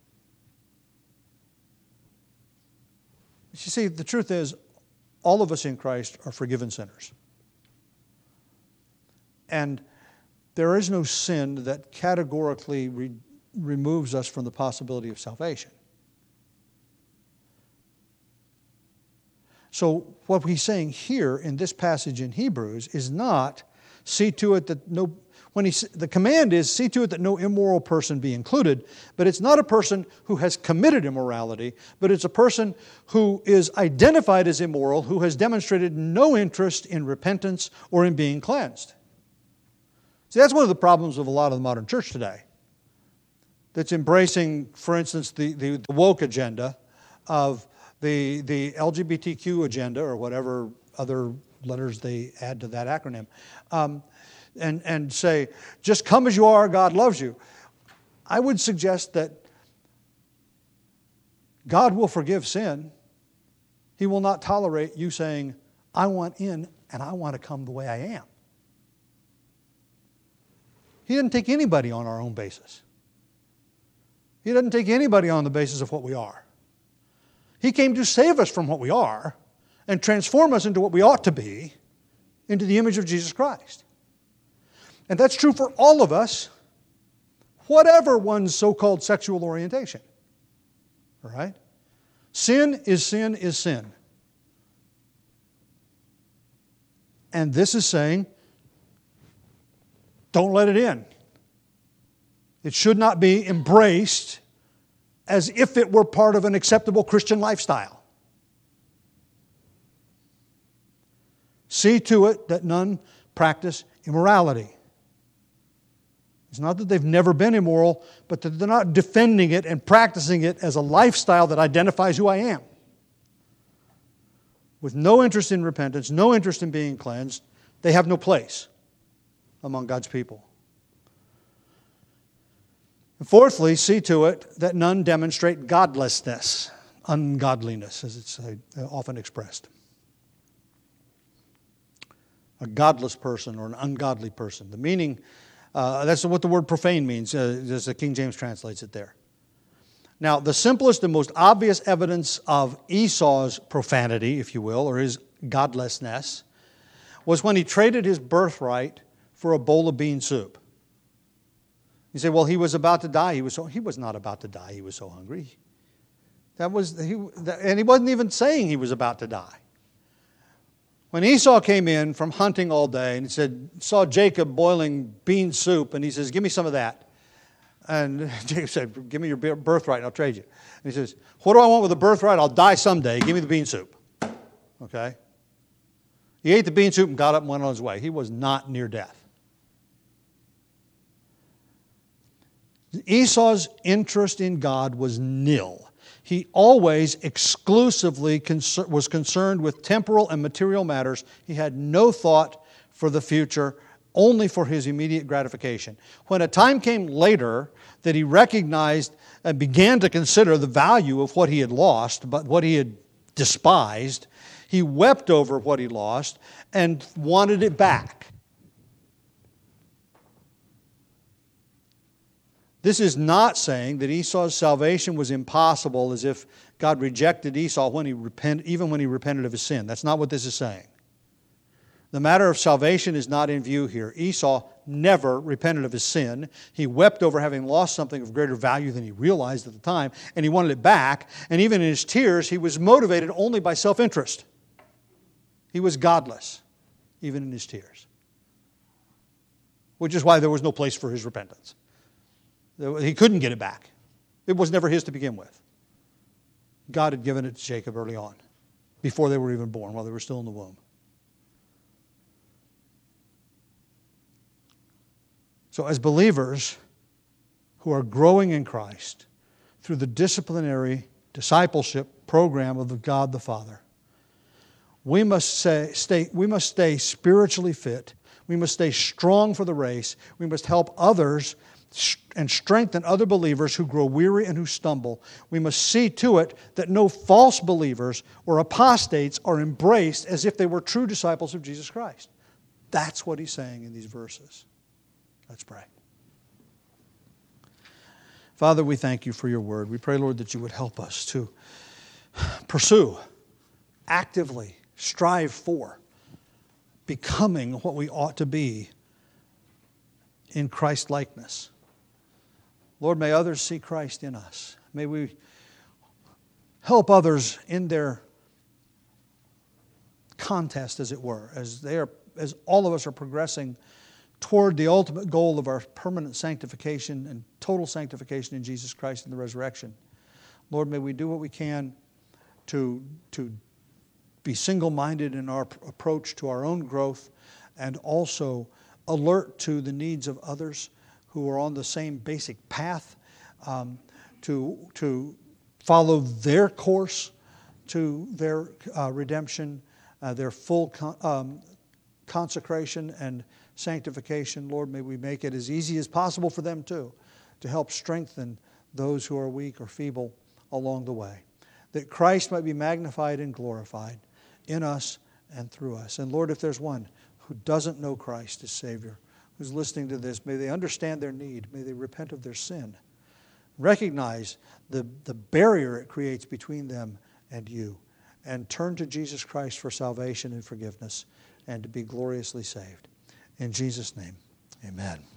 You see, the truth is, all of us in Christ are forgiven sinners. And there is no sin that categorically re- removes us from the possibility of salvation. So what he's saying here in this passage in Hebrews is not, see to it that no, when he, the command is, see to it that no immoral person be included, but it's not a person who has committed immorality, but it's a person who is identified as immoral, who has demonstrated no interest in repentance or in being cleansed. See, that's one of the problems of a lot of the modern church today, that's embracing, for instance, the, the, the woke agenda of the, the L G B T Q agenda, or whatever other letters they add to that acronym, um, and, and say, just come as you are, God loves you. I would suggest that God will forgive sin. He will not tolerate you saying, I want in and I want to come the way I am. He didn't take anybody on our own basis. He doesn't take anybody on the basis of what we are. He came to save us from what we are and transform us into what we ought to be, into the image of Jesus Christ. And that's true for all of us, whatever one's so-called sexual orientation. All right? Sin is sin is sin. And this is saying, don't let it in. It should not be embraced as if it were part of an acceptable Christian lifestyle. See to it that none practice immorality. It's not that they've never been immoral, but that they're not defending it and practicing it as a lifestyle that identifies who I am. With no interest in repentance, no interest in being cleansed, they have no place among God's people. And fourthly, see to it that none demonstrate godlessness, ungodliness, as it's often expressed. A godless person or an ungodly person. The meaning, uh, that's what the word profane means, uh, as the King James translates it there. Now, the simplest and most obvious evidence of Esau's profanity, if you will, or his godlessness, was when he traded his birthright for a bowl of bean soup. You say, well, he was about to die. He was so he was not about to die. He was so hungry. That was he, and he wasn't even saying he was about to die. When Esau came in from hunting all day and he said, saw Jacob boiling bean soup, and he says, give me some of that. And Jacob said, give me your birthright and I'll trade you. And he says, what do I want with the birthright? I'll die someday. Give me the bean soup. Okay? He ate the bean soup and got up and went on his way. He was not near death. Esau's interest in God was nil. He always exclusively concer- was concerned with temporal and material matters. He had no thought for the future, only for his immediate gratification. When a time came later that he recognized and began to consider the value of what he had lost, but what he had despised, he wept over what he lost and wanted it back. This is not saying that Esau's salvation was impossible, as if God rejected Esau when he repent, even when he repented of his sin. That's not what this is saying. The matter of salvation is not in view here. Esau never repented of his sin. He wept over having lost something of greater value than he realized at the time, and he wanted it back. And even in his tears, he was motivated only by self-interest. He was godless, even in his tears. Which is why there was no place for his repentance. He couldn't get it back. It was never his to begin with. God had given it to Jacob early on, before they were even born, while they were still in the womb. So as believers who are growing in Christ through the disciplinary discipleship program of the God the Father, we must say, stay, we must stay spiritually fit. We must stay strong for the race. We must help others and strengthen other believers who grow weary and who stumble. We must see to it that no false believers or apostates are embraced as if they were true disciples of Jesus Christ. That's what he's saying in these verses. Let's pray. Father, we thank you for your word. We pray, Lord, that you would help us to pursue, actively strive for becoming what we ought to be in Christ-likeness. Lord, may others see Christ in us. May we help others in their contest, as it were, as they are, as all of us are progressing toward the ultimate goal of our permanent sanctification and total sanctification in Jesus Christ and the resurrection. Lord, may we do what we can to, to be single-minded in our approach to our own growth and also alert to the needs of others who are on the same basic path, um, to, to follow their course to their uh, redemption, uh, their full con- um, consecration and sanctification. Lord, may we make it as easy as possible for them too, to help strengthen those who are weak or feeble along the way, that Christ might be magnified and glorified in us and through us. And Lord, if there's one who doesn't know Christ as Savior, who's listening to this, may they understand their need. May they repent of their sin. Recognize the, the barrier it creates between them and you, and turn to Jesus Christ for salvation and forgiveness and to be gloriously saved. In Jesus' name, amen.